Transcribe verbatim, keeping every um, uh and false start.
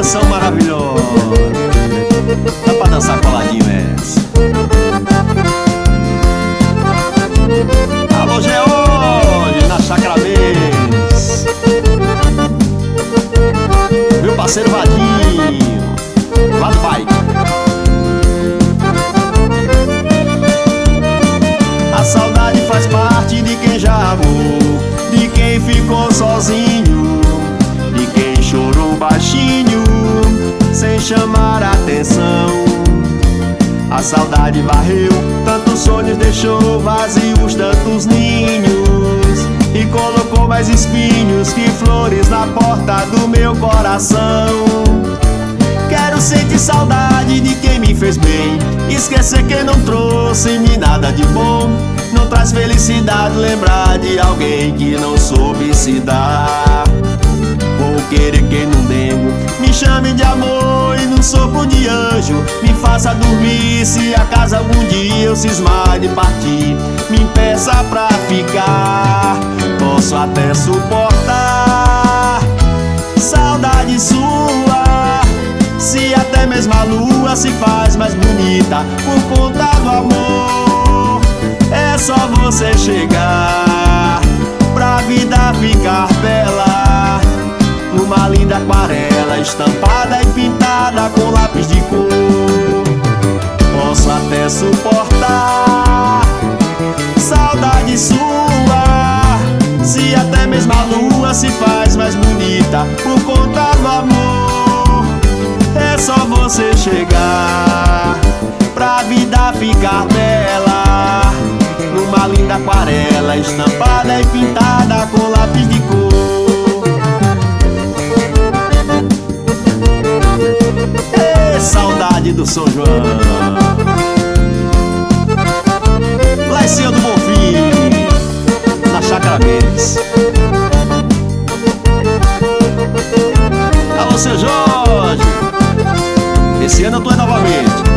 canção maravilhosa. Dá pra dançar coladinho essa. Alô, George, na Chácara Mendes. Meu parceiro Vadinho, Vado Bike. A saudade faz parte de quem já amou, de quem ficou sozinho, de quem chorou baixinho, sem chamar a atenção. A saudade varreu tantos sonhos, deixou vazios tantos ninhos, e colocou mais espinhos que flores na porta do meu coração. Quero sentir saudade de quem me fez bem, esquecer quem não trouxe-me nada de bom. Não traz felicidade lembrar de alguém que não soube se dar. Vou querer quem não dengo me chame de amor e num sopro de anjo me faça dormir. Se acaso algum dia eu cismar de partir, me impeça pra ficar. Posso até suportar saudade sua, se até mesmo a lua se faz mais bonita por conta do amor. É só você chegar pra vida ficar bela, numa linda aquarela estampada e pintada com lápis de cor. Posso até suportar saudade sua, se até mesmo a lua se faz mais bonita por conta do amor. É só você chegar pra vida ficar bela, numa linda aquarela estampada e pintada com lápis de cor. Ei, saudade do São João, lá em cima do Bonfim, na Chácara Mendes. Alô, seu Jorge, esse ano eu tô aí novamente.